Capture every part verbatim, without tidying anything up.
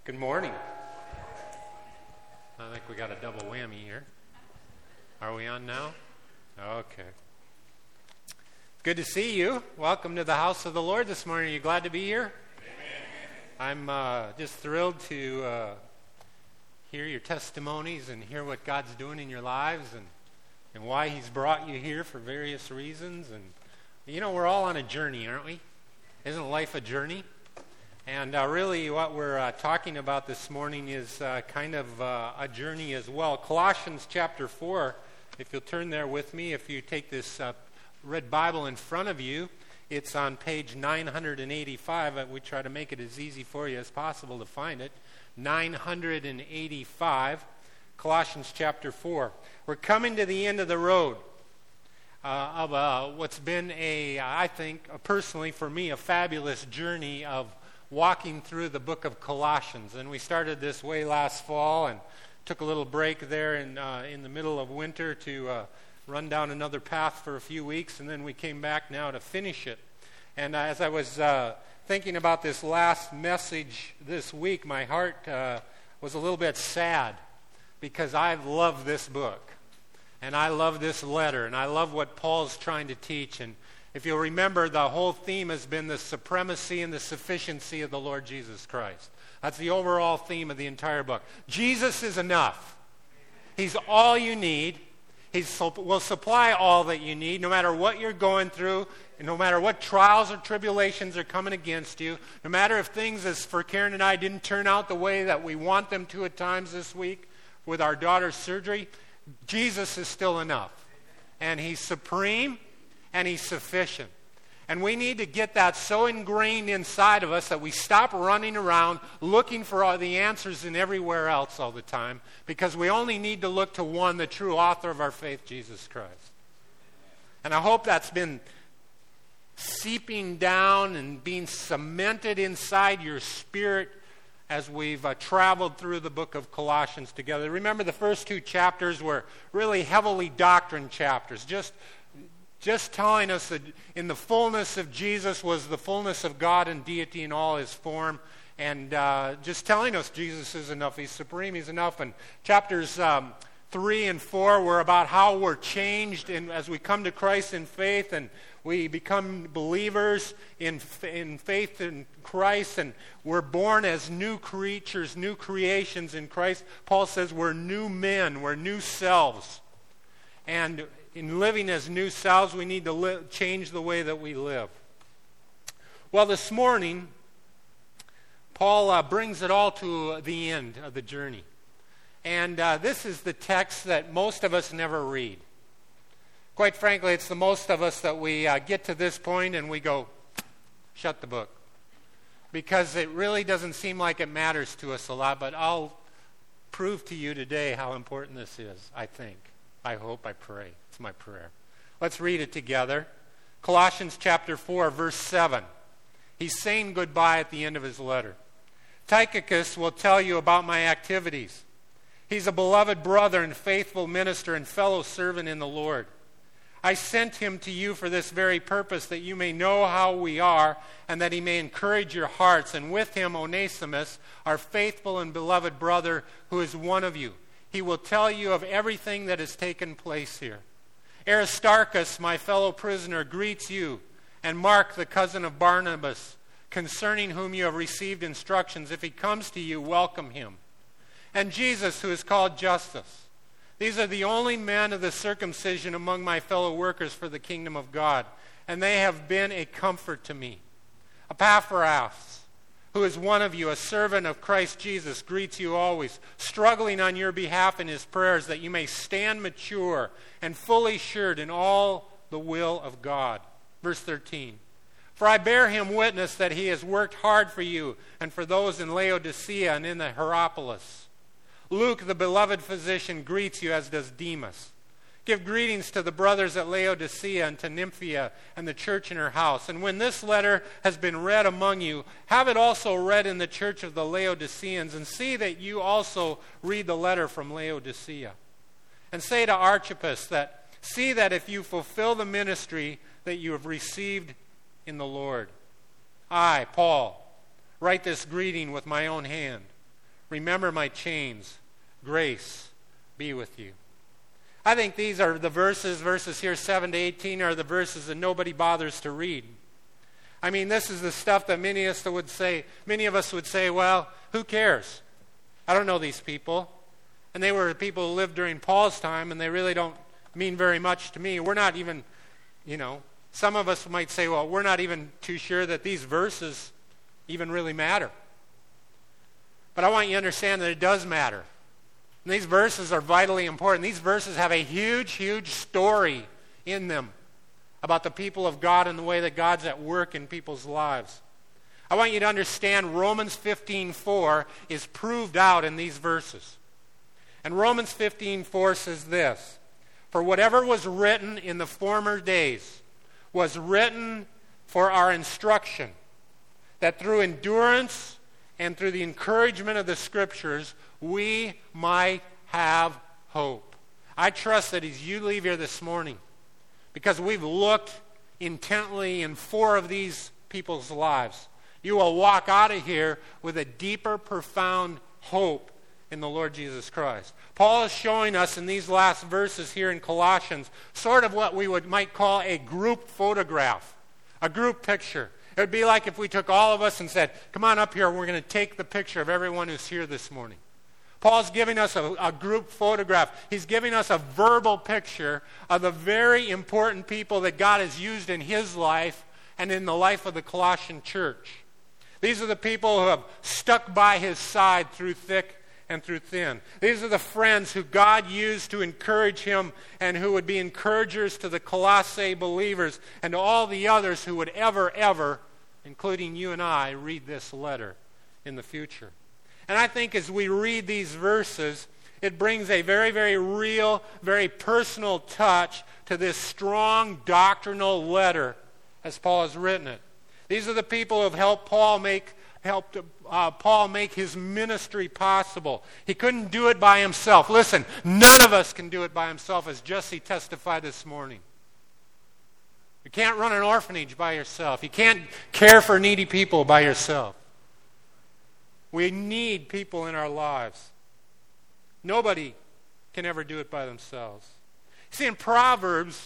Good morning. I think we got a double whammy here. Are we on now? Okay. Good to see you. Welcome to the house of the Lord this morning. Are you glad to be here? Amen. I'm uh, just thrilled to uh, hear your testimonies and hear what God's doing in your lives and, and why He's brought you here for various reasons. And you know, we're all on a journey, aren't we? Isn't life a journey? And uh, really what we're uh, talking about this morning is uh, kind of uh, a journey as well. Colossians chapter four, if you'll turn there with me, if you take this uh, red Bible in front of you, it's on page nine hundred eighty-five. We try to make it as easy for you as possible to find it. nine hundred eighty-five, Colossians chapter four. We're coming to the end of the road uh, of uh, what's been a, I think, uh, personally for me, a fabulous journey of walking through the book of Colossians. And we started this way last fall and took a little break there in, uh, in the middle of winter to uh, run down another path for a few weeks, and then we came back now to finish it. And uh, as I was uh, thinking about this last message this week, my heart uh, was a little bit sad because I've loved this book, and I love this letter, and I love what Paul's trying to teach. And if you'll remember, the whole theme has been the supremacy and the sufficiency of the Lord Jesus Christ. That's the overall theme of the entire book. Jesus is enough. He's all you need. He will supply all that you need, no matter what you're going through, no matter what trials or tribulations are coming against you, no matter if things, as for Karen and I, didn't turn out the way that we want them to at times this week with our daughter's surgery, Jesus is still enough. And He's supreme. And He's sufficient. And we need to get that so ingrained inside of us that we stop running around looking for all the answers in everywhere else all the time, because we only need to look to one, the true author of our faith, Jesus Christ. And I hope that's been seeping down and being cemented inside your spirit as we've uh, traveled through the book of Colossians together. Remember, the first two chapters were really heavily doctrine chapters, just Just telling us that in the fullness of Jesus was the fullness of God and deity in all His form. And uh, just telling us Jesus is enough. He's supreme. He's enough. And chapters um, three and four were about how we're changed in, as we come to Christ in faith and we become believers in, in faith in Christ. And we're born as new creatures, new creations in Christ. Paul says we're new men. We're new selves. And in living as new selves, we need to li- change the way that we live. Well, this morning, Paul uh, brings it all to the end of the journey. And uh, this is the text that most of us never read. Quite frankly, it's the most of us that we uh, get to this point and we go, shut the book. Because it really doesn't seem like it matters to us a lot, but I'll prove to you today how important this is, I think. I hope, I pray. It's my prayer. Let's read it together. Colossians chapter four, verse seven. He's saying goodbye at the end of his letter. Tychicus will tell you about my activities. He's a beloved brother and faithful minister and fellow servant in the Lord. I sent him to you for this very purpose, that you may know how we are, and that he may encourage your hearts. And with him, Onesimus, our faithful and beloved brother, who is one of you. He will tell you of everything that has taken place here. Aristarchus, my fellow prisoner, greets you, and Mark, the cousin of Barnabas, concerning whom you have received instructions. If he comes to you, welcome him. And Jesus, who is called Justus. These are the only men of the circumcision among my fellow workers for the kingdom of God, and they have been a comfort to me. Epaphras, who is one of you, a servant of Christ Jesus, greets you always, struggling on your behalf in his prayers, that you may stand mature and fully assured in all the will of God. Verse thirteen. For I bear him witness that he has worked hard for you and for those in Laodicea and in the Hierapolis. Luke, the beloved physician, greets you, as does Demas. Give greetings to the brothers at Laodicea and to Nymphia and the church in her house. And when this letter has been read among you, have it also read in the church of the Laodiceans, and see that you also read the letter from Laodicea. And say to Archippus that, see that if you fulfill the ministry that you have received in the Lord. I, Paul, write this greeting with my own hand. Remember my chains. Grace be with you. I think these are the verses, verses here seven to eighteen are the verses that nobody bothers to read. I mean, this is the stuff that many of us would say, many of us would say, well, who cares? I don't know these people. And they were people who lived during Paul's time, and they really don't mean very much to me. We're not even, you know, some of us might say, well, we're not even too sure that these verses even really matter. But I want you to understand that it does matter. And these verses are vitally important. These verses have a huge, huge story in them about the people of God and the way that God's at work in people's lives. I want you to understand Romans fifteen four is proved out in these verses. And Romans fifteen four says this, "For whatever was written in the former days was written for our instruction, that through endurance and through the encouragement of the Scriptures, we might have hope." I trust that as you leave here this morning, because we've looked intently in four of these people's lives, you will walk out of here with a deeper, profound hope in the Lord Jesus Christ. Paul is showing us in these last verses here in Colossians sort of what we would might call a group photograph, a group picture. It would be like if we took all of us and said, come on up here, we're going to take the picture of everyone who's here this morning. Paul's giving us a, a group photograph. He's giving us a verbal picture of the very important people that God has used in his life and in the life of the Colossian church. These are the people who have stuck by his side through thick and through thin. These are the friends who God used to encourage him and who would be encouragers to the Colossae believers and to all the others who would ever, ever, including you and I, read this letter in the future. And I think as we read these verses, it brings a very, very real, very personal touch to this strong doctrinal letter as Paul has written it. These are the people who have helped Paul make helped uh, Paul make his ministry possible. He couldn't do it by himself. Listen, none of us can do it by himself, as Jesse testified this morning. You can't run an orphanage by yourself. You can't care for needy people by yourself. We need people in our lives. Nobody can ever do it by themselves. See, in Proverbs,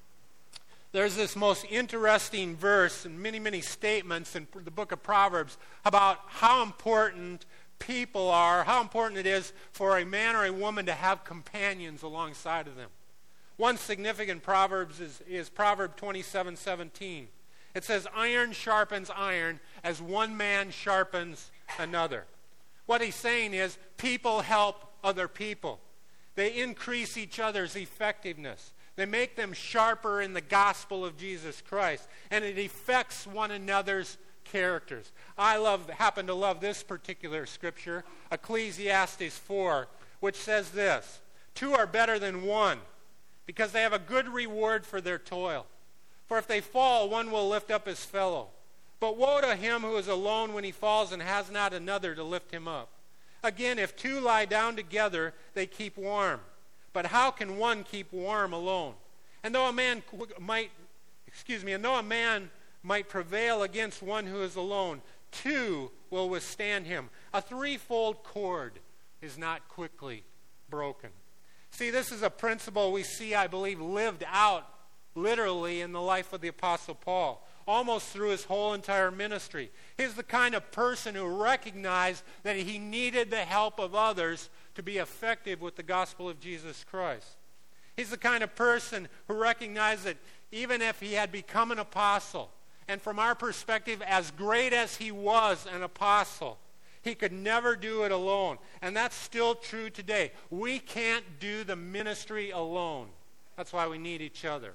there's this most interesting verse and many, many statements in the book of Proverbs about how important people are, how important it is for a man or a woman to have companions alongside of them. One significant Proverbs is, is Proverb twenty-seven seventeen. It says, "Iron sharpens iron as one man sharpens another." What he's saying is people help other people. They increase each other's effectiveness. They make them sharper in the gospel of Jesus Christ. And it affects one another's characters. I love, happen to love this particular scripture, Ecclesiastes four, which says this, "Two are better than one, because they have a good reward for their toil. For if they fall, one will lift up his fellow. But woe to him who is alone when he falls and has not another to lift him up. Again, if two lie down together, they keep warm. But how can one keep warm alone? And though a man might, excuse me, and though a man might prevail against one who is alone, two will withstand him. A threefold cord is not quickly broken." See, this is a principle we see, I believe, lived out literally in the life of the Apostle Paul, almost through his whole entire ministry. He's the kind of person who recognized that he needed the help of others to be effective with the gospel of Jesus Christ. He's the kind of person who recognized that even if he had become an apostle, and from our perspective, as great as he was an apostle, he could never do it alone. And that's still true today. We can't do the ministry alone. That's why we need each other.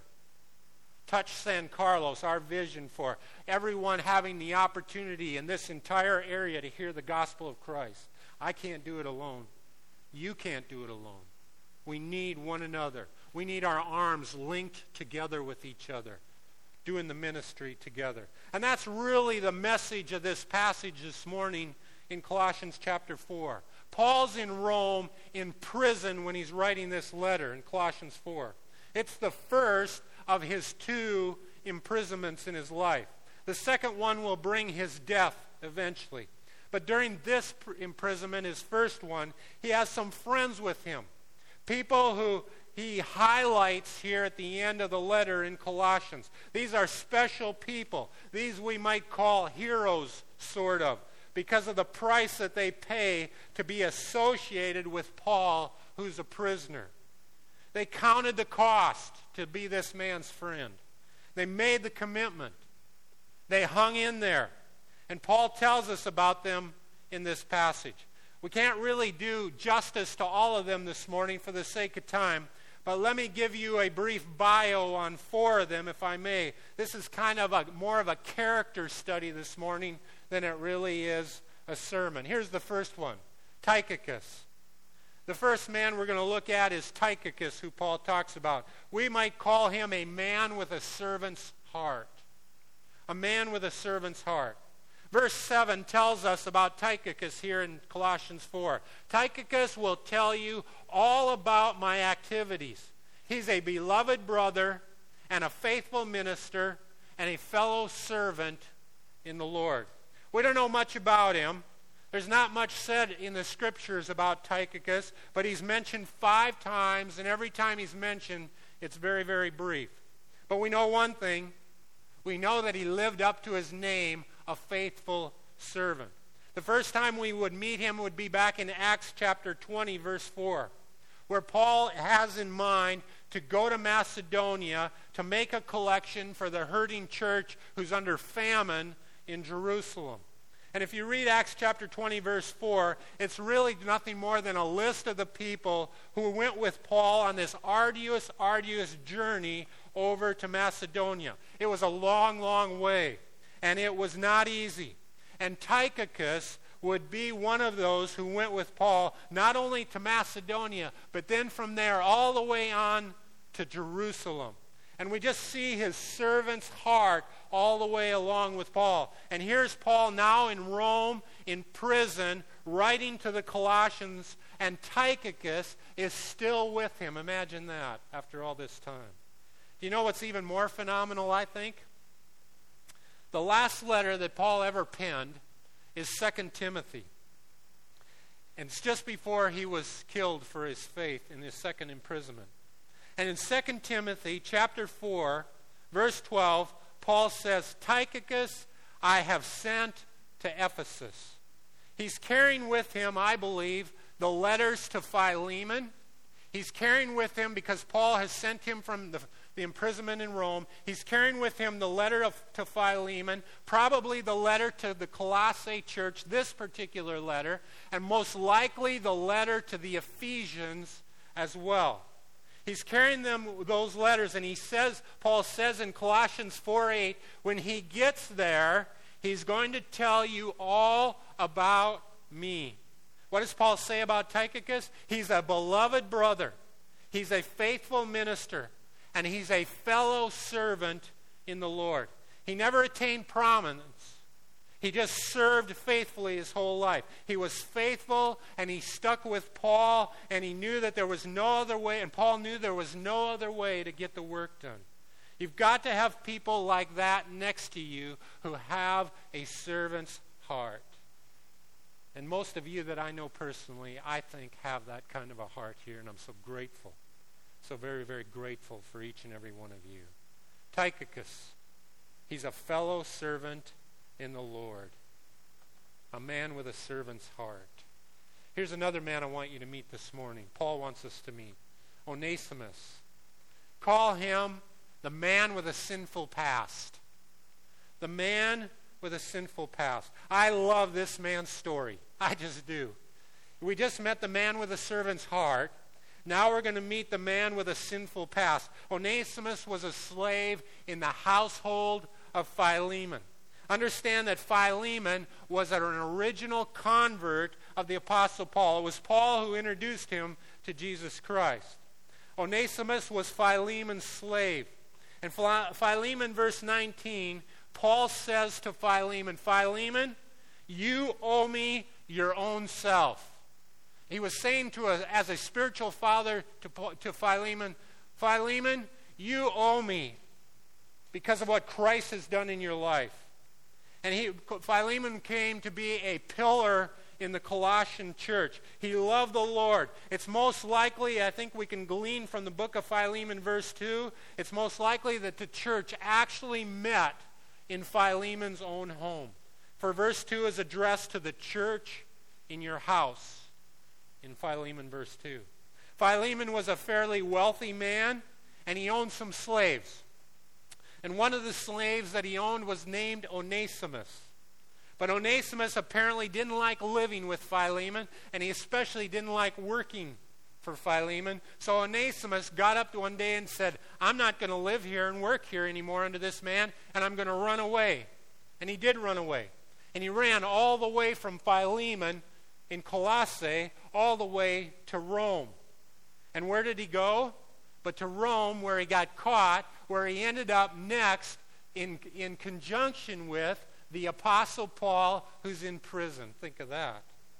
Touch San Carlos, our vision for everyone having the opportunity in this entire area to hear the gospel of Christ. I can't do it alone. You can't do it alone. We need one another. We need our arms linked together with each other, doing the ministry together. And that's really the message of this passage this morning in Colossians chapter four. Paul's in Rome in prison when he's writing this letter in Colossians four. It's the first of his two imprisonments in his life. The second one will bring his death eventually. But during this pr- imprisonment, his first one, he has some friends with him. People who he highlights here at the end of the letter in Colossians. These are special people. These we might call heroes, sort of, because of the price that they pay to be associated with Paul, who's a prisoner. They counted the cost to be this man's friend. They made the commitment. They hung in there. And Paul tells us about them in this passage. We can't really do justice to all of them this morning for the sake of time, but let me give you a brief bio on four of them, if I may. This is kind of a more of a character study this morning than it really is a sermon. Here's the first one, Tychicus. The first man we're going to look at is Tychicus, who Paul talks about. We might call him a man with a servant's heart. A man with a servant's heart. Verse seven tells us about Tychicus here in Colossians four. Tychicus will tell you all about my activities. He's a beloved brother and a faithful minister and a fellow servant in the Lord. We don't know much about him. There's not much said in the scriptures about Tychicus, but he's mentioned five times, and every time he's mentioned, it's very, very brief. But we know one thing. We know that he lived up to his name, a faithful servant. The first time we would meet him would be back in Acts chapter twenty, verse four, where Paul has in mind to go to Macedonia to make a collection for the hurting church who's under famine in Jerusalem. And if you read Acts chapter twenty, verse four, it's really nothing more than a list of the people who went with Paul on this arduous, arduous journey over to Macedonia. It was a long, long way, and it was not easy. And Tychicus would be one of those who went with Paul not only to Macedonia, but then from there all the way on to Jerusalem. And we just see his servant's heart all the way along with Paul. And here's Paul now in Rome, in prison, writing to the Colossians, and Tychicus is still with him. Imagine that after all this time. Do you know what's even more phenomenal, I think? The last letter that Paul ever penned is Second Timothy. And it's just before he was killed for his faith in his second imprisonment. And in Second Timothy chapter four, verse twelve, Paul says, Tychicus I have sent to Ephesus. He's carrying with him, I believe, the letters to Philemon. He's carrying with him, because Paul has sent him from the, the imprisonment in Rome, he's carrying with him the letter of, to Philemon, probably the letter to the Colossae church, this particular letter, and most likely the letter to the Ephesians as well. He's carrying them, those letters, and he says, Paul says in Colossians four eight, when he gets there, he's going to tell you all about me. What does Paul say about Tychicus? He's a beloved brother. He's a faithful minister. And he's a fellow servant in the Lord. He never attained prominence. He just served faithfully his whole life. He was faithful, and he stuck with Paul, and he knew that there was no other way, and Paul knew there was no other way to get the work done. You've got to have people like that next to you who have a servant's heart. And most of you that I know personally, I think, have that kind of a heart here, and I'm so grateful. So very, very grateful for each and every one of you. Tychicus, he's a fellow servant in the Lord. A man with a servant's heart. Here's another man I want you to meet this morning. Paul wants us to meet. Onesimus. Call him the man with a sinful past. The man with a sinful past. I love this man's story. I just do. We just met the man with a servant's heart. Now we're going to meet the man with a sinful past. Onesimus was a slave in the household of Philemon. Understand that Philemon was an original convert of the Apostle Paul. It was Paul who introduced him to Jesus Christ. Onesimus was Philemon's slave. And Philemon, verse nineteen, Paul says to Philemon, Philemon, you owe me your own self. He was saying to a, as a spiritual father to, to Philemon, Philemon, you owe me because of what Christ has done in your life. And he, Philemon came to be a pillar in the Colossian church. He loved the Lord. It's most likely, I think we can glean from the book of Philemon verse two, it's most likely that the church actually met in Philemon's own home. For verse two is addressed to the church in your house in Philemon verse two. Philemon was a fairly wealthy man, and he owned some slaves. And one of the slaves that he owned was named Onesimus. But Onesimus apparently didn't like living with Philemon, and he especially didn't like working for Philemon. So Onesimus got up one day and said, I'm not going to live here and work here anymore under this man, and I'm going to run away. And he did run away. And he ran all the way from Philemon in Colossae all the way to Rome. And where did he go? But to Rome, where he got caught, where he ended up next in, in conjunction with the Apostle Paul, who's in prison. Think of that.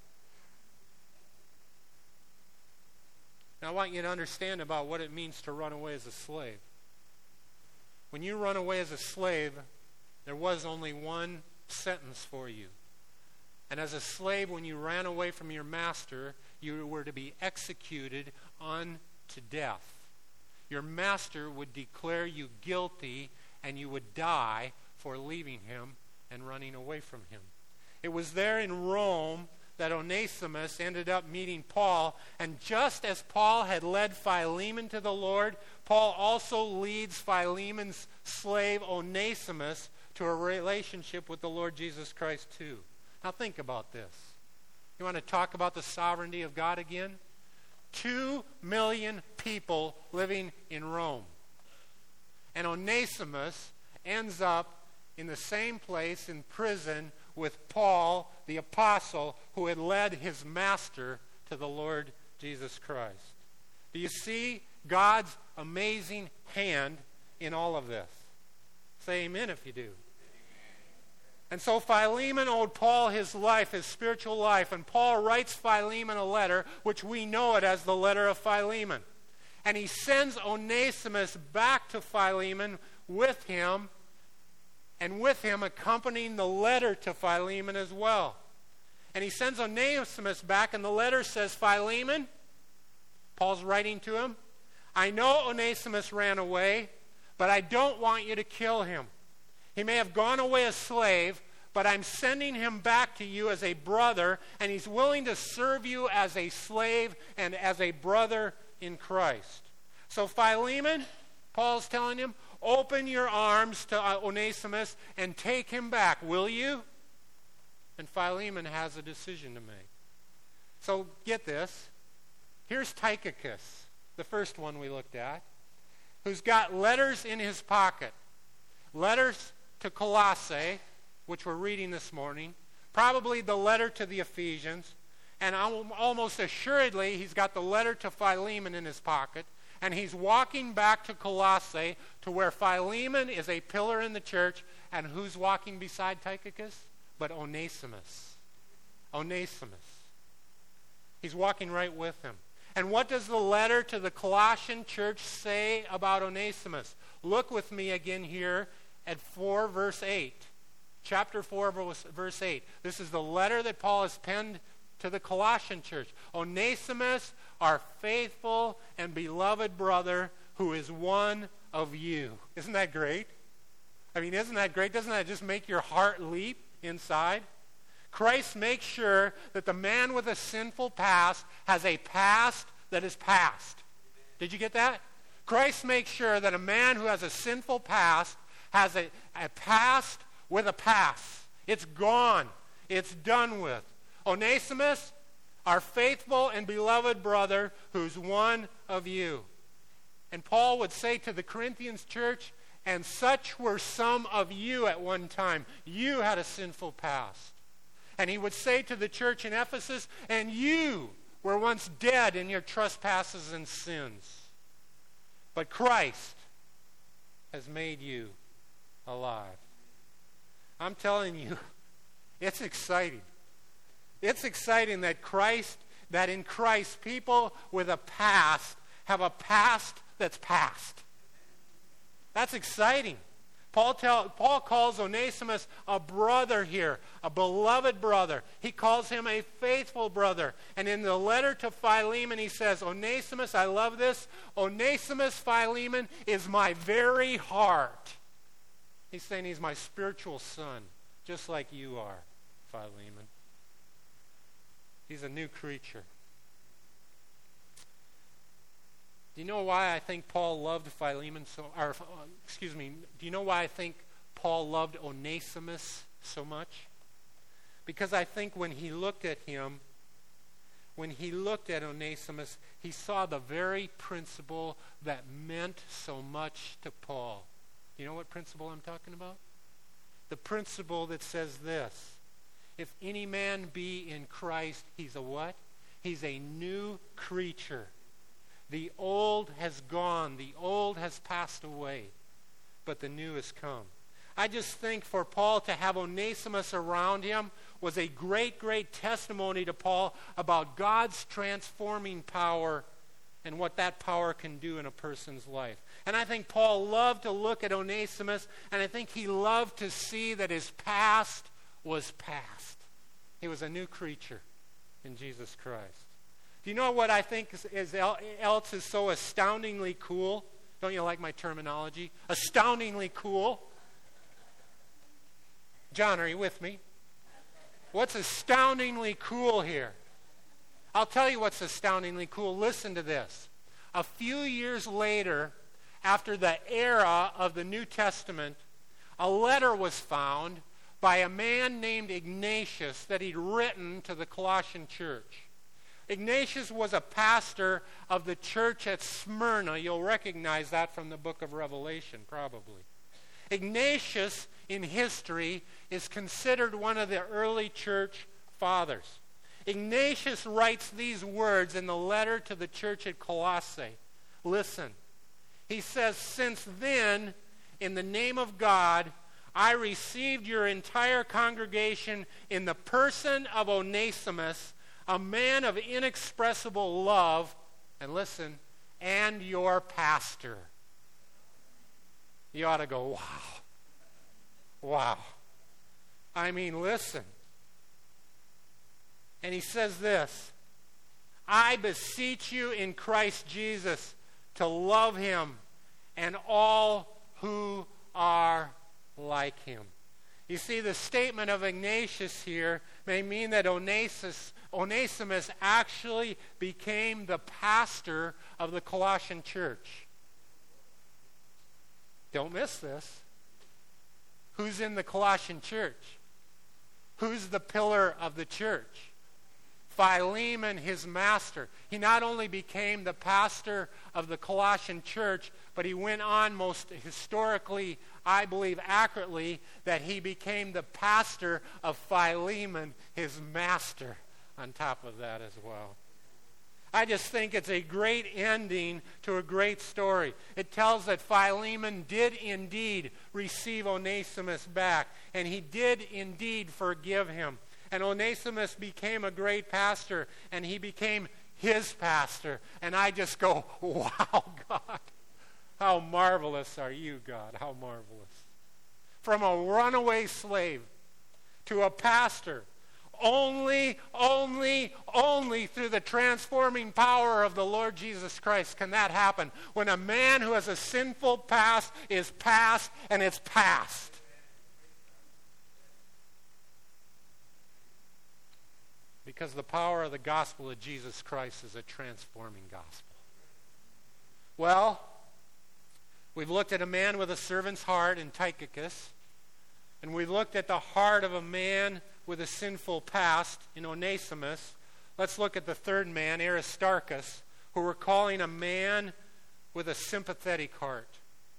Now I want you to understand about what it means to run away as a slave. When you run away as a slave, there was only one sentence for you. And as a slave, when you ran away from your master, you were to be executed unto death. Your master would declare you guilty, and you would die for leaving him and running away from him. It was there in Rome that Onesimus ended up meeting Paul, and just as Paul had led Philemon to the Lord, Paul also leads Philemon's slave Onesimus to a relationship with the Lord Jesus Christ too. Now think about this. You want to talk about the sovereignty of God again? Two million people living in Rome. And Onesimus ends up in the same place in prison with Paul, the apostle, who had led his master to the Lord Jesus Christ. Do you see God's amazing hand in all of this? Say amen if you do. And so Philemon owed Paul his life, his spiritual life, and Paul writes Philemon a letter, which we know it as the letter of Philemon. And he sends Onesimus back to Philemon with him, and with him accompanying the letter to Philemon as well. And he sends Onesimus back, and the letter says, Philemon, Paul's writing to him, I know Onesimus ran away, but I don't want you to kill him. He may have gone away a slave, but I'm sending him back to you as a brother, and he's willing to serve you as a slave and as a brother in Christ. So Philemon, Paul's telling him, open your arms to Onesimus and take him back, will you? And Philemon has a decision to make. So get this. Here's Tychicus, the first one we looked at, who's got letters in his pocket. Letters to Colossae, which we're reading this morning, probably the letter to the Ephesians, and almost assuredly he's got the letter to Philemon in his pocket, and he's walking back to Colossae to where Philemon is a pillar in the church, and who's walking beside Tychicus? But Onesimus. Onesimus. He's walking right with him. And what does the letter to the Colossian church say about Onesimus? Look with me again here at four verse eight. Chapter four verse eight. This is the letter that Paul has penned to the Colossian church. Onesimus, our faithful and beloved brother, who is one of you. Isn't that great? I mean, isn't that great? Doesn't that just make your heart leap inside? Christ makes sure that the man with a sinful past has a past that is past. Did you get that? Christ makes sure that a man who has a sinful past has a, a past with a past. It's gone. It's done with. Onesimus, our faithful and beloved brother, who's one of you. And Paul would say to the Corinthians church, and such were some of you at one time. You had a sinful past. And he would say to the church in Ephesus, and you were once dead in your trespasses and sins. But Christ has made you alive. I'm telling you, it's exciting. It's exciting that Christ, that in Christ, people with a past have a past that's past. That's exciting. Paul, tell, Paul calls Onesimus a brother here, a beloved brother. He calls him a faithful brother. And in the letter to Philemon, he says, Onesimus, I love this, Onesimus Philemon is my very heart. He's saying he's my spiritual son, just like you are, Philemon. He's a new creature. Do you know why I think Paul loved Philemon so, or, excuse me, do you know why I think Paul loved Onesimus so much? Because I think when he looked at him, when he looked at Onesimus, he saw the very principle that meant so much to Paul. You know what principle I'm talking about? The principle that says this: if any man be in Christ, he's a what? He's a new creature. The old has gone. The old has passed away. But the new has come. I just think for Paul to have Onesimus around him was a great, great testimony to Paul about God's transforming power and what that power can do in a person's life. And I think Paul loved to look at Onesimus, and I think he loved to see that his past was past. He was a new creature in Jesus Christ. Do you know what I think is, is else is so astoundingly cool? Don't you like my terminology? Astoundingly cool. John, are you with me? What's astoundingly cool here? I'll tell you what's astoundingly cool. Listen to this. A few years later, after the era of the New Testament, a letter was found by a man named Ignatius that he'd written to the Colossian church. Ignatius was a pastor of the church at Smyrna. You'll recognize that from the book of Revelation, probably. Ignatius, in history, is considered one of the early church fathers. Ignatius writes these words in the letter to the church at Colossae. Listen. He says, "Since then, in the name of God, I received your entire congregation in the person of Onesimus, a man of inexpressible love," and listen, "and your pastor." You ought to go, wow. Wow. I mean, listen. And he says this: "I beseech you in Christ Jesus to love him and all who are like him." You see, the statement of Ignatius here may mean that Onesimus, Onesimus actually became the pastor of the Colossian church. Don't miss this. Who's in the Colossian church? Who's the pillar of the church? Philemon, his master. He not only became the pastor of the Colossian church, but he went on most historically, I believe accurately, that he became the pastor of Philemon, his master, on top of that as well. I just think it's a great ending to a great story. It tells that Philemon did indeed receive Onesimus back, and he did indeed forgive him. And Onesimus became a great pastor, and he became his pastor. And I just go, wow, God. How marvelous are you, God. How marvelous. From a runaway slave to a pastor. Only, only, only through the transforming power of the Lord Jesus Christ can that happen. When a man who has a sinful past is past, and it's past. Because the power of the gospel of Jesus Christ is a transforming gospel. Well, we've looked at a man with a servant's heart in Tychicus, and we've looked at the heart of a man with a sinful past in Onesimus. Let's look at the third man, Aristarchus, who we're calling a man with a sympathetic heart.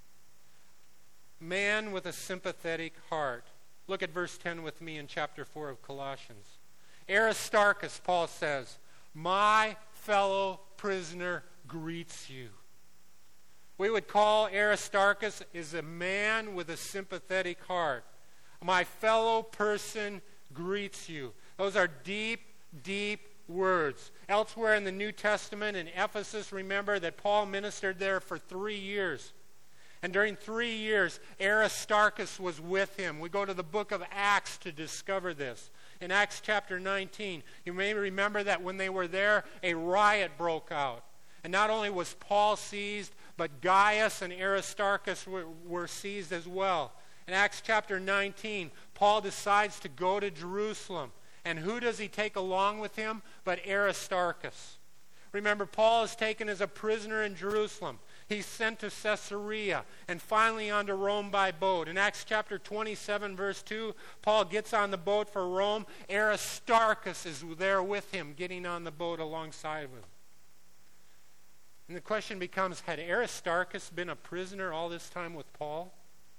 Man with a sympathetic heart. Look at verse ten with me in chapter four of Colossians. Aristarchus, Paul says, "My fellow prisoner greets you." We would call Aristarchus is a man with a sympathetic heart. My fellow person greets you. Those are deep, deep words. Elsewhere in the New Testament, in Ephesus, remember that Paul ministered there for three years. And during three years, Aristarchus was with him. We go to the book of Acts to discover this. In Acts chapter nineteen, you may remember that when they were there, a riot broke out. And not only was Paul seized, but Gaius and Aristarchus were, were seized as well. In Acts chapter nineteen, Paul decides to go to Jerusalem. And who does he take along with him but Aristarchus? Remember, Paul is taken as a prisoner in Jerusalem. He's sent to Caesarea and finally on to Rome by boat. In Acts chapter twenty-seven, verse two, Paul gets on the boat for Rome. Aristarchus is there with him, getting on the boat alongside of him. And the question becomes, had Aristarchus been a prisoner all this time with Paul?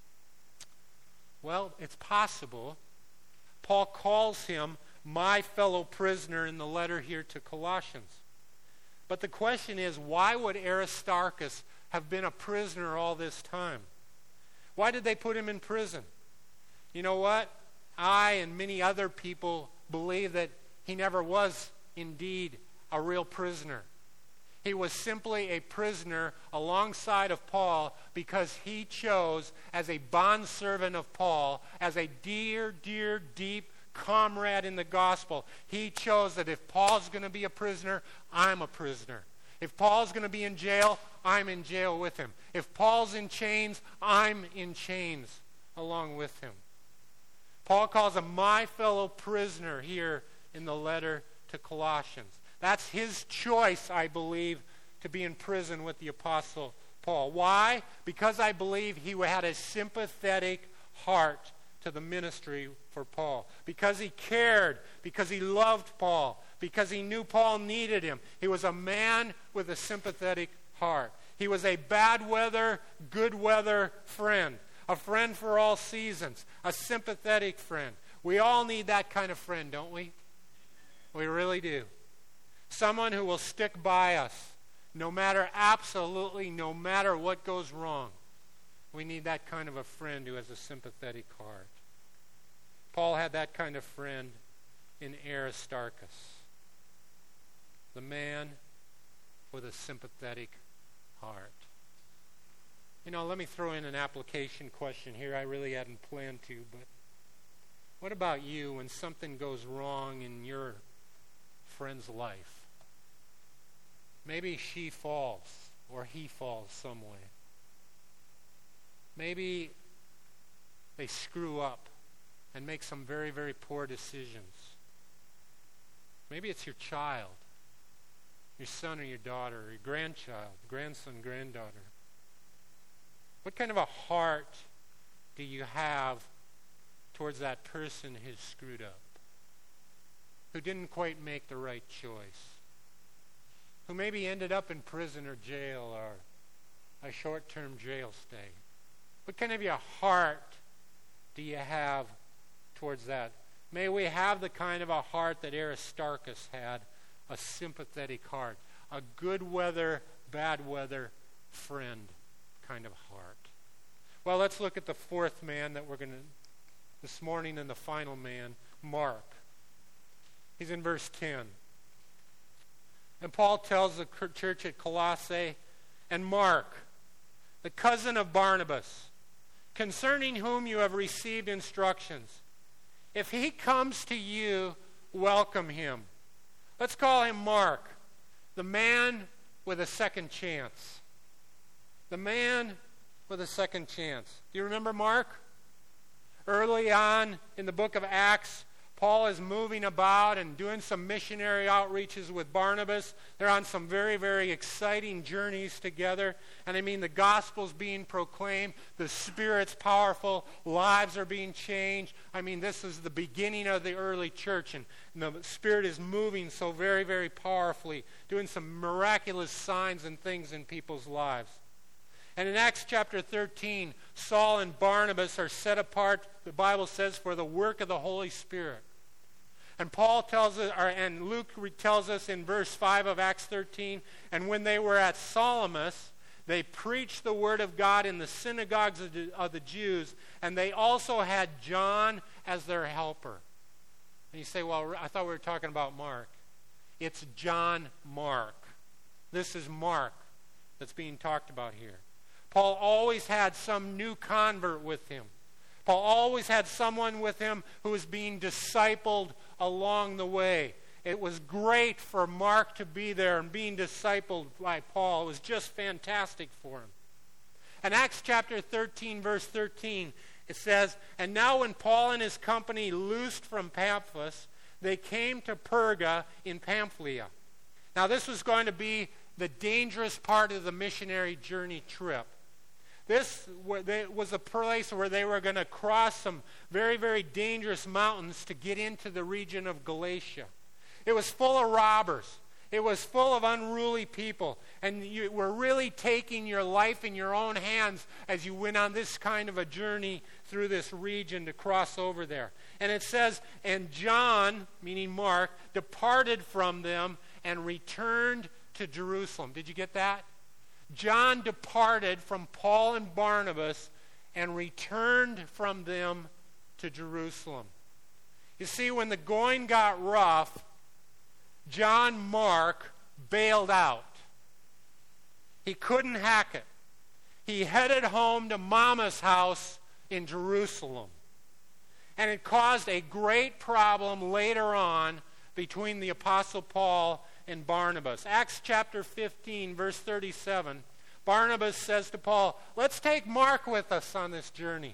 Well, it's possible. Paul calls him my fellow prisoner in the letter here to Colossians. But the question is, why would Aristarchus have been a prisoner all this time? Why did they put him in prison? You know what? I and many other people believe that he never was indeed a real prisoner. He was simply a prisoner alongside of Paul because he chose, as a bondservant of Paul, as a dear, dear, deep comrade in the gospel, he chose that if Paul's going to be a prisoner, I'm a prisoner. If Paul's going to be in jail, I'm in jail with him. If Paul's in chains, I'm in chains along with him. Paul calls him my fellow prisoner here in the letter to Colossians. That's his choice, I believe, to be in prison with the Apostle Paul. Why? Because I believe he had a sympathetic heart to the ministry for Paul. Because he cared, because he loved Paul, because he knew Paul needed him. He was a man with a sympathetic heart. He was a bad weather, good weather friend. A friend for all seasons. A sympathetic friend. We all need that kind of friend, don't we? We really do. Someone who will stick by us no matter, absolutely no matter what goes wrong. We need that kind of a friend who has a sympathetic heart. Paul had that kind of friend in Aristarchus. The man with a sympathetic heart. You know, let me throw in an application question here. I really hadn't planned to, but what about you when something goes wrong in your friend's life? Maybe she falls or he falls some way. Maybe they screw up and make some very, very poor decisions. Maybe it's your child, your son or your daughter, or your grandchild, grandson, granddaughter. What kind of a heart do you have towards that person who's screwed up, who didn't quite make the right choice, who maybe ended up in prison or jail or a short-term jail stay? What kind of a heart do you have towards that? May we have the kind of a heart that Aristarchus had, a sympathetic heart, a good weather, bad weather friend kind of heart. Well, let's look at the fourth man that we're going to, this morning, and the final man, Mark. He's in verse ten. And Paul tells the church at Colossae, and Mark, the cousin of Barnabas, concerning whom you have received instructions. If he comes to you, welcome him. Let's call him Mark, the man with a second chance. The man with a second chance. Do you remember Mark? Early on in the book of Acts, Paul is moving about and doing some missionary outreaches with Barnabas. They're on some very, very exciting journeys together. And I mean, the gospel's being proclaimed. The Spirit's powerful. Lives are being changed. I mean, this is the beginning of the early church. And, and the Spirit is moving so very, very powerfully, doing some miraculous signs and things in people's lives. And in Acts chapter thirteen, Saul and Barnabas are set apart, the Bible says, for the work of the Holy Spirit. And Paul tells us, or, and Luke tells us in verse five of Acts thirteen, and when they were at Salamis, they preached the word of God in the synagogues of the, of the Jews, and they also had John as their helper. And you say, well, I thought we were talking about Mark. It's John Mark. This is Mark that's being talked about here. Paul always had some new convert with him. Paul always had someone with him who was being discipled along the way. It was great for Mark to be there and being discipled by Paul. It was just fantastic for him. In Acts chapter thirteen, verse thirteen, it says, "And now when Paul and his company loosed from Paphos, they came to Perga in Pamphylia." Now this was going to be the dangerous part of the missionary journey trip. This was a place where they were going to cross some very, very dangerous mountains to get into the region of Galatia. It was full of robbers. It was full of unruly people. And you were really taking your life in your own hands as you went on this kind of a journey through this region to cross over there. And it says, "And John," meaning Mark, "departed from them and returned to Jerusalem." Did you get that? John departed from Paul and Barnabas and returned from them to Jerusalem. You see, when the going got rough, John Mark bailed out. He couldn't hack it. He headed home to Mama's house in Jerusalem. And it caused a great problem later on between the Apostle Paul and Barnabas. Acts chapter fifteen, verse thirty-seven, Barnabas says to Paul, "Let's take Mark with us on this journey."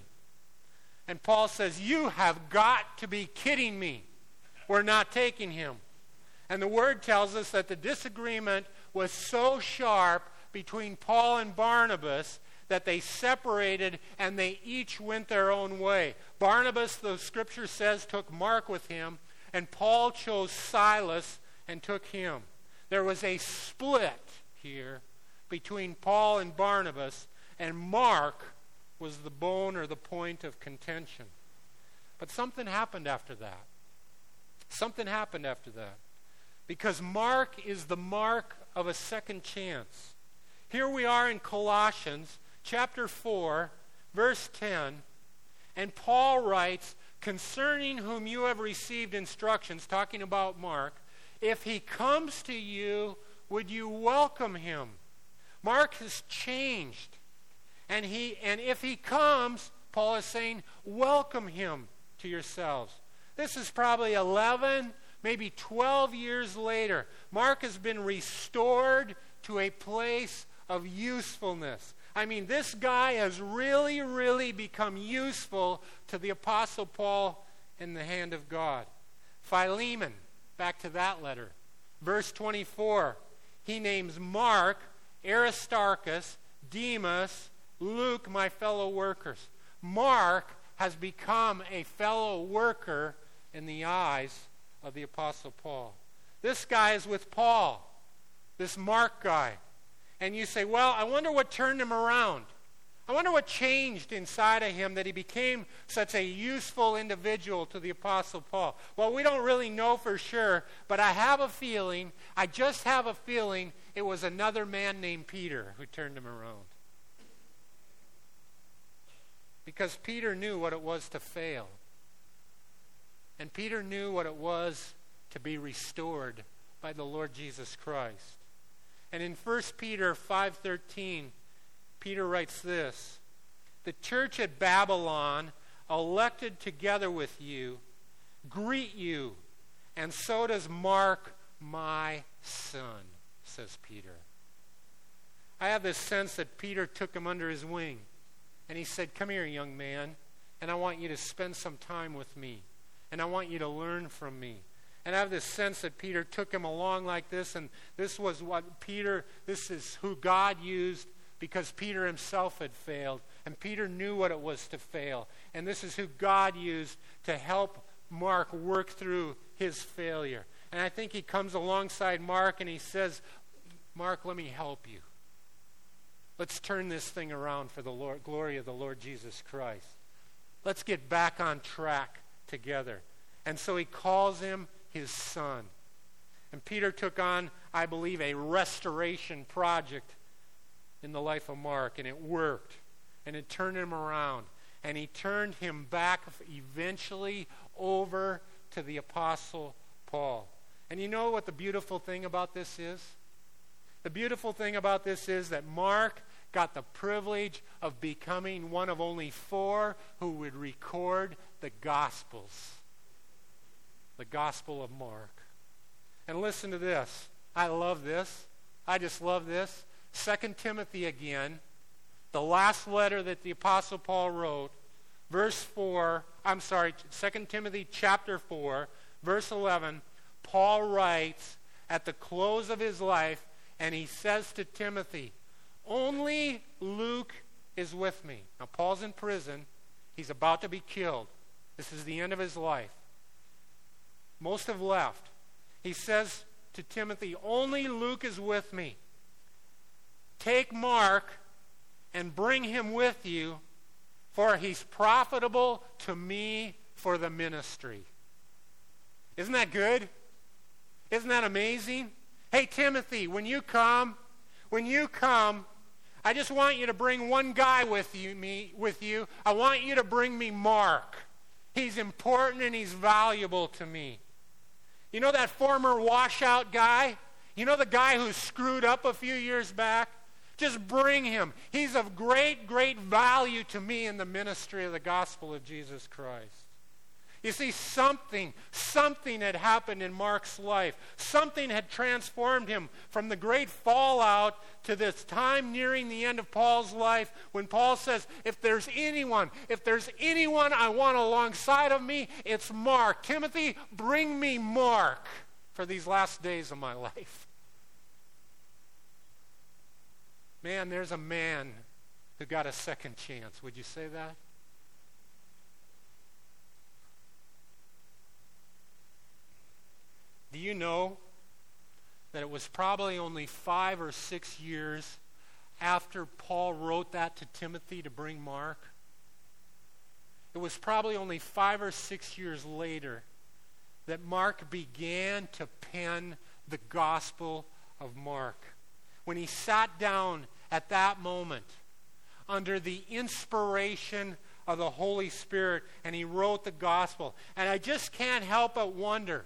And Paul says, "You have got to be kidding me. We're not taking him." And the word tells us that the disagreement was so sharp between Paul and Barnabas that they separated and they each went their own way. Barnabas, the scripture says, took Mark with him, and Paul chose Silas and took him. There was a split here between Paul and Barnabas, and Mark was the bone or the point of contention. But something happened after that. Something happened after that. Because Mark is the mark of a second chance. Here we are in Colossians chapter four, verse ten, and Paul writes, "Concerning whom you have received instructions," talking about Mark, "if he comes to you, would you welcome him?" Mark has changed. And he and if he comes, Paul is saying, welcome him to yourselves. This is probably eleven, maybe twelve years later. Mark has been restored to a place of usefulness. I mean, this guy has really, really become useful to the Apostle Paul in the hand of God. Philemon, back to that letter. Verse twenty-four, he names Mark, Aristarchus, Demas, Luke, my fellow workers. Mark has become a fellow worker in the eyes of the Apostle Paul. This guy is with Paul, this Mark guy. And you say, well, I wonder what turned him around. I wonder what changed inside of him that he became such a useful individual to the Apostle Paul. Well, we don't really know for sure, but I have a feeling, I just have a feeling it was another man named Peter who turned him around. Because Peter knew what it was to fail. And Peter knew what it was to be restored by the Lord Jesus Christ. And in First Peter five thirteen, Peter writes this, "The church at Babylon, elected together with you, greet you, and so does Mark, my son," says Peter. I have this sense that Peter took him under his wing, and he said, "Come here, young man, and I want you to spend some time with me, and I want you to learn from me." And I have this sense that Peter took him along like this, and this was what Peter, this is who God used because Peter himself had failed, and Peter knew what it was to fail. And this is who God used to help Mark work through his failure. And I think he comes alongside Mark and he says, "Mark, let me help you. Let's turn this thing around for the Lord, glory of the Lord Jesus Christ. Let's get back on track together." And so he calls him his son. And Peter took on, I believe, a restoration project in the life of Mark, and it worked. And it turned him around. And he turned him back eventually over to the Apostle Paul. And you know what the beautiful thing about this is? The beautiful thing about this is that Mark got the privilege of becoming one of only four who would record the Gospels. The Gospel of Mark. And listen to this. I love this. I just love this. Second Timothy again, the last letter that the Apostle Paul wrote, verse four, I'm sorry, Second Timothy chapter four, verse eleven, Paul writes at the close of his life, and he says to Timothy, only Luke is with me. Now, Paul's in prison. He's about to be killed. This is the end of his life. Most have left. He says to Timothy, only Luke is with me. Take Mark and bring him with you, for he's profitable to me for the ministry. Isn't that good? Isn't that amazing? Hey, Timothy, when you come, when you come, I just want you to bring one guy with you, me, with you. I want you to bring me Mark. He's important and he's valuable to me. You know that former washout guy? You know the guy who screwed up a few years back? Just bring him. He's of great, great value to me in the ministry of the gospel of Jesus Christ. You see, something, something had happened in Mark's life. Something had transformed him from the great fallout to this time nearing the end of Paul's life when Paul says, if there's anyone, if there's anyone I want alongside of me, it's Mark. Timothy, bring me Mark for these last days of my life. Man, there's a man who got a second chance. Would you say that? Do you know that it was probably only five or six years after Paul wrote that to Timothy to bring Mark? It was probably only five or six years later that Mark began to pen the Gospel of Mark. When he sat down at that moment under the inspiration of the Holy Spirit and he wrote the Gospel. And I just can't help but wonder,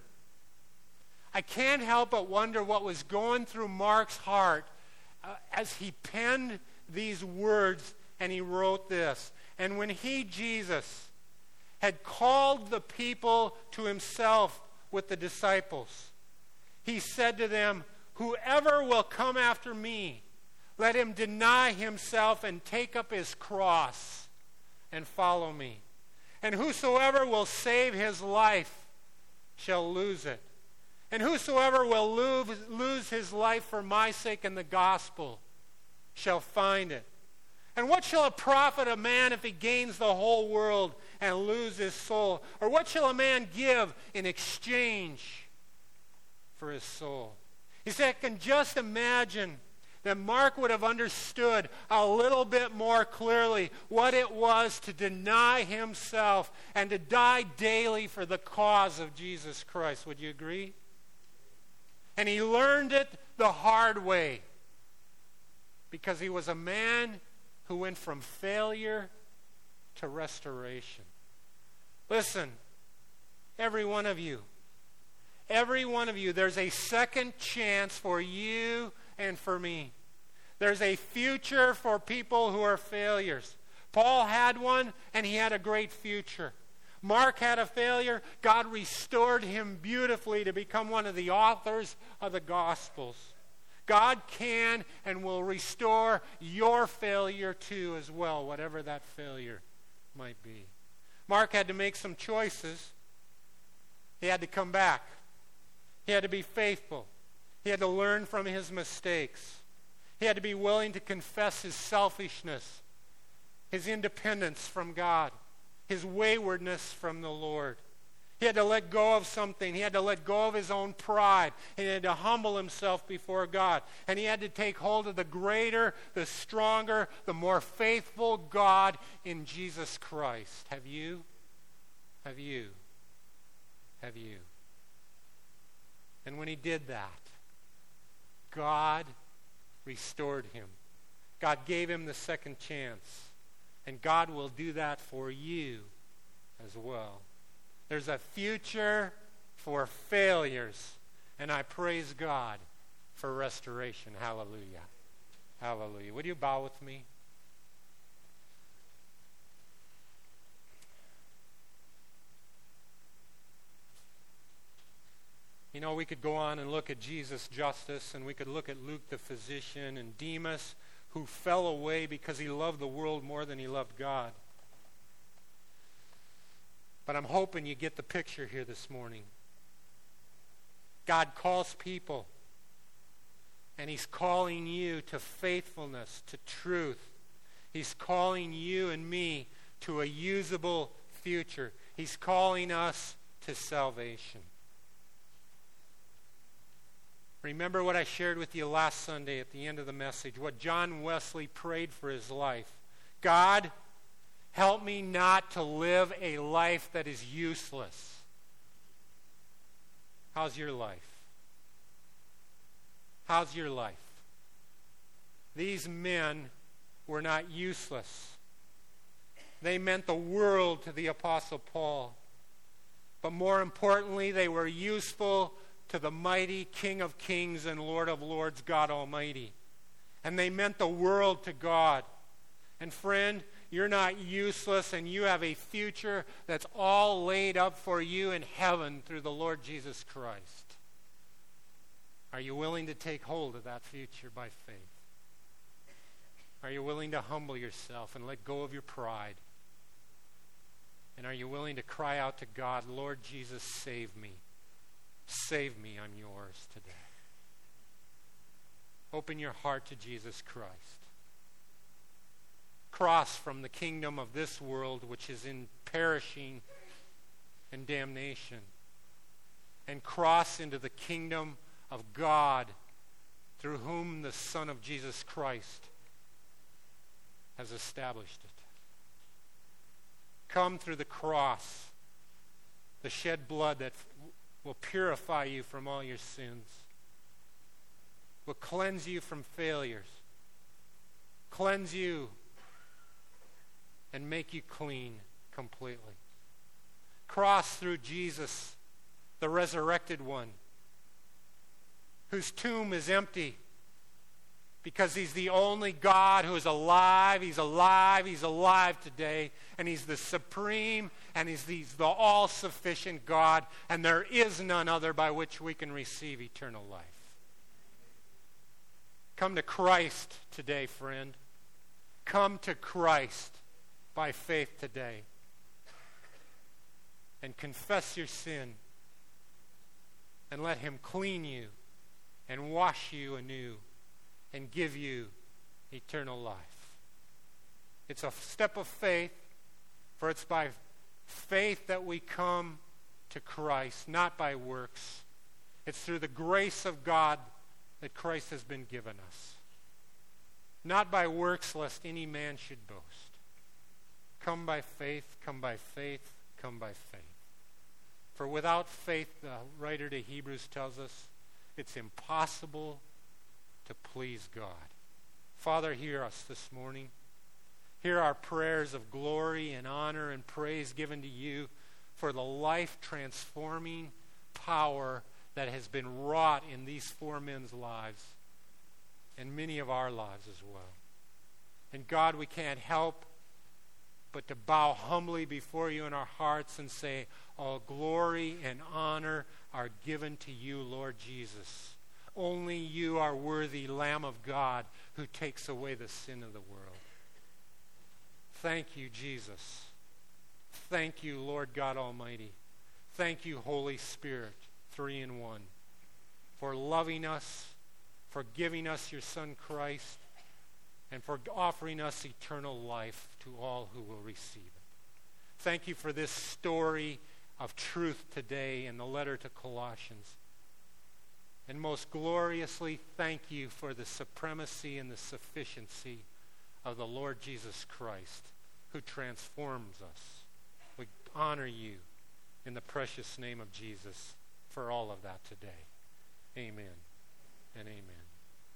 I can't help but wonder what was going through Mark's heart uh, as he penned these words and he wrote this. And when he, Jesus, had called the people to himself with the disciples, he said to them, whoever will come after me, let him deny himself and take up his cross and follow me. And whosoever will save his life shall lose it. And whosoever will lose, lose his life for my sake and the gospel shall find it. And what shall it profit a man if he gains the whole world and lose his soul? Or what shall a man give in exchange for his soul? He said, I can just imagine that Mark would have understood a little bit more clearly what it was to deny himself and to die daily for the cause of Jesus Christ. Would you agree? And he learned it the hard way because he was a man who went from failure to restoration. Listen, every one of you, every one of you, there's a second chance for you and for me. There's a future for people who are failures. Paul had one, and he had a great future. Mark had a failure. God restored him beautifully to become one of the authors of the Gospels. God can and will restore your failure too as well, whatever that failure might be. Mark had to make some choices. He had to come back. He had to be faithful. He had to learn from his mistakes. He had to be willing to confess his selfishness, his independence from God, his waywardness from the Lord. He had to let go of something. He had to let go of his own pride. He had to humble himself before God. And he had to take hold of the greater, the stronger, the more faithful God in Jesus Christ. Have you? Have you? Have you? And when he did that, God restored him. God gave him the second chance. And God will do that for you as well. There's a future for failures. And I praise God for restoration. Hallelujah. Hallelujah. Would you bow with me? You know, we could go on and look at Jesus' justice, and we could look at Luke the physician and Demas, who fell away because he loved the world more than he loved God. But I'm hoping you get the picture here this morning. God calls people, and He's calling you to faithfulness, to truth. He's calling you and me to a usable future. He's calling us to salvation. Remember what I shared with you last Sunday at the end of the message, what John Wesley prayed for his life. God, help me not to live a life that is useless. How's your life? How's your life? These men were not useless. They meant the world to the Apostle Paul. But more importantly, they were useful to the mighty King of Kings and Lord of Lords, God Almighty. And they meant the world to God. And friend, you're not useless, and you have a future that's all laid up for you in heaven through the Lord Jesus Christ. Are you willing to take hold of that future by faith? Are you willing to humble yourself and let go of your pride? And are you willing to cry out to God, Lord Jesus, save me. Save me, I'm yours today. Open your heart to Jesus Christ. Cross from the kingdom of this world, which is in perishing and damnation, and cross into the kingdom of God, through whom the Son of Jesus Christ has established it. Come through the cross, the shed blood that will purify you from all your sins, will cleanse you from failures, cleanse you and make you clean completely. Cross through Jesus, the resurrected one, whose tomb is empty because He's the only God who is alive. He's alive. He's alive today. And He's the supreme and He's the, the all-sufficient God. And there is none other by which we can receive eternal life. Come to Christ today, friend. Come to Christ by faith today. And confess your sin. And let Him clean you and wash you anew and give you eternal life. It's a step of faith, for it's by faith that we come to Christ, not by works. It's through the grace of God that Christ has been given us. Not by works, lest any man should boast. Come by faith, come by faith, come by faith. For without faith, the writer to Hebrews tells us, it's impossible to please God. Father, hear us this morning. Hear our prayers of glory and honor and praise given to you for the life-transforming power that has been wrought in these four men's lives and many of our lives as well. And God, we can't help but to bow humbly before you in our hearts and say, all glory and honor are given to you, Lord Jesus. Only you are worthy, Lamb of God, who takes away the sin of the world. Thank you, Jesus. Thank you, Lord God Almighty. Thank you, Holy Spirit, three in one, for loving us, for giving us your Son Christ, and for offering us eternal life to all who will receive it. Thank you for this story of truth today in the letter to Colossians. And most gloriously, thank you for the supremacy and the sufficiency of the Lord Jesus Christ, who transforms us. We honor you in the precious name of Jesus for all of that today. Amen and amen.